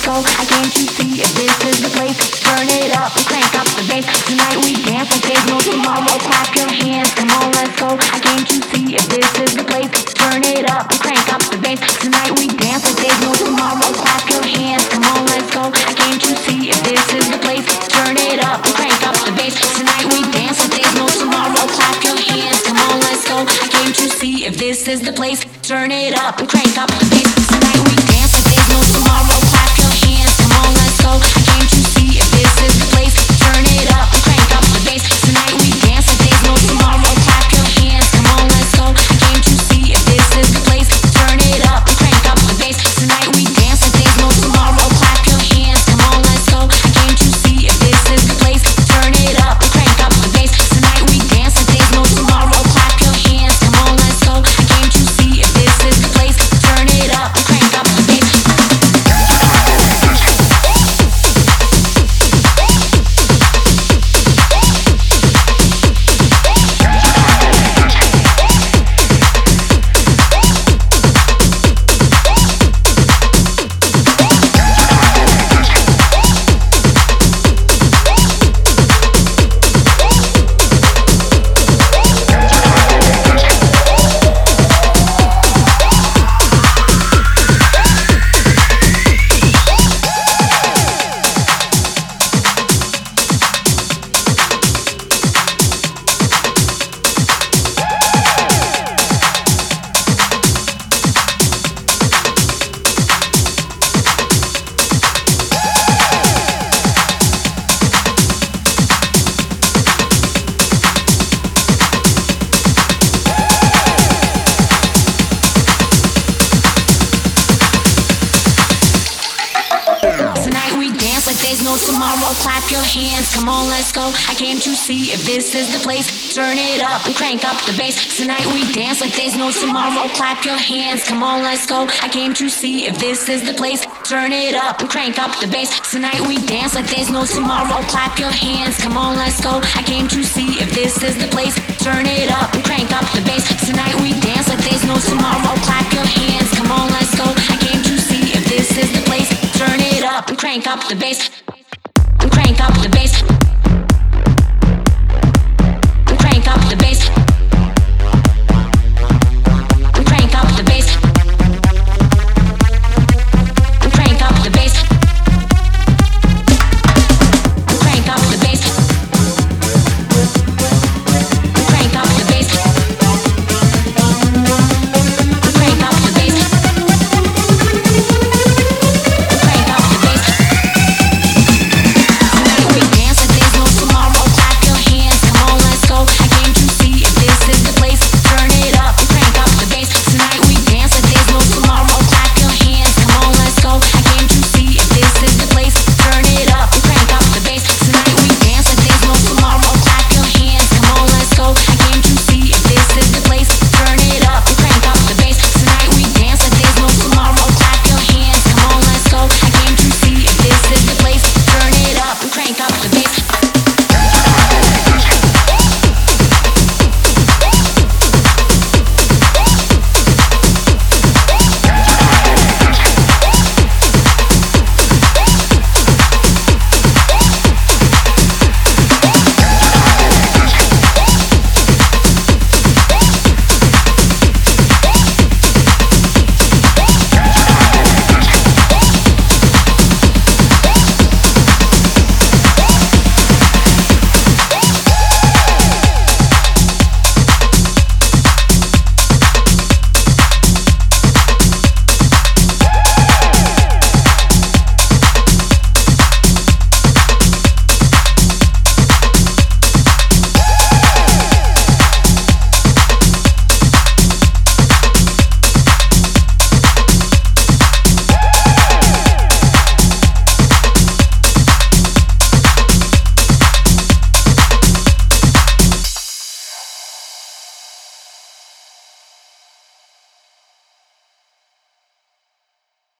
go. I came to see if this is the place. Turn it up and crank up the bass. Tonight we dance like there's no tomorrow. Clap your hands, come on, let's go. I came to see if this is the place. Turn it up and crank up the bass. Tonight we dance like there's no tomorrow. Clap your hands, come on, let's go. I came to see if this is the place. Turn it up and crank up the bass. Tonight we dance like there's no tomorrow. Clap your hands, come on, let's go. I came to see if this is the place. Turn it up and crank up the bass. Tonight we dance like there's no tomorrow. Clap your hands, come on, let's go. I came to see if this is the place. Turn it up and crank up the bass. Tonight we dance like there's no tomorrow. Clap your hands, come on, let's go. I came to see if this is the place. Turn it up and crank up the bass. Tonight we dance like there's no tomorrow. Clap your hands, come on, let's go. I came to see if this is the place. Turn it up and crank up the bass. Tonight we dance like there's no tomorrow. Clap your hands, come on, let's go. I came to see if this is the place. Turn it up and crank up the bass. There's no tomorrow, clap your hands, come on, let's go. I came to see if this is the place. Turn it up and crank up the bass. Tonight we dance like there's no tomorrow. Clap your hands, come on, let's go. I came to see if this is the place. Turn it up and crank up the bass. Tonight we dance like there's no tomorrow. Clap your hands, come on, let's go. I came to see if this is the place. Turn it up and crank up the bass. Tonight we dance like there's no tomorrow. Clap your hands, come on, let's go. I came to see if this is the place. Turn it up and crank up the bass.